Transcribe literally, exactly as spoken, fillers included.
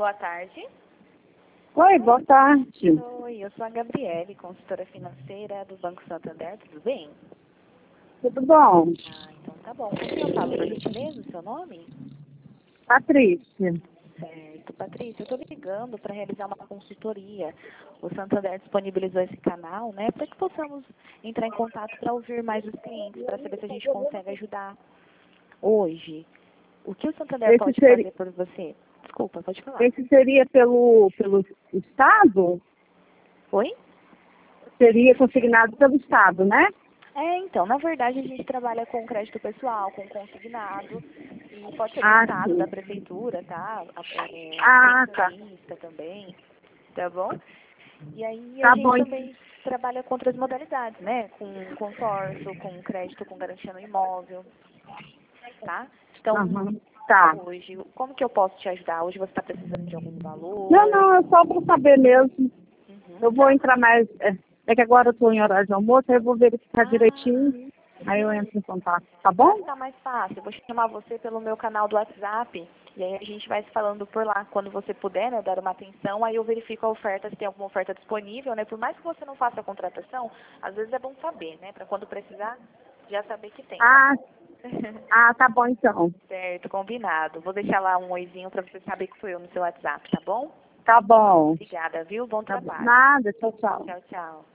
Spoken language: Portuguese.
Boa tarde. Oi, boa tarde. Oi, eu sou a Gabriele, consultora financeira do Banco Santander, tudo bem? Tudo bom? Ah, então tá bom. Com quem eu falo, por gentileza, o seu nome? Patrícia. Certo, Patrícia, eu estou ligando para realizar uma consultoria. O Santander disponibilizou esse canal, né, para que possamos entrar em contato para ouvir mais os clientes, para saber se a gente consegue ajudar hoje. O que o Santander Esse pode seria, fazer por você? Desculpa, pode falar. esse seria pelo, pelo Estado? Oi? Seria consignado pelo Estado, né? É, então, na verdade a gente trabalha com crédito pessoal, com consignado, e pode ser do Ah, Estado, da sim. Prefeitura, tá? A- É, Ah, tá. pensionista também, tá bom? E aí a Tá gente bom. também trabalha com outras modalidades, né? Com consórcio, com crédito com garantia no imóvel, tá? Então, Aham. Tá. hoje, como que eu posso te ajudar? Hoje você está precisando de algum Não, valor? não, é só para saber mesmo. Uhum. Eu vou entrar mais... É, é que agora eu estou em horário de almoço, aí eu vou verificar Ah, direitinho. Aí eu entro em contato, tá para bom? ficar mais fácil, eu vou chamar você pelo meu canal do WhatsApp. E aí a gente vai se falando por lá. Quando você puder, né, dar uma atenção, aí eu verifico a oferta, se tem alguma oferta disponível, né? Por mais que você não faça a contratação, às vezes é bom saber, né? Para quando precisar, já saber que tem, tá Ah, bom? ah, tá bom então. Certo, combinado. Vou deixar lá um oizinho para você saber que foi eu no seu WhatsApp, tá bom? Tá bom. Obrigada, viu? Bom Tá bom. trabalho. Nada, tchau, tchau. Tchau, tchau.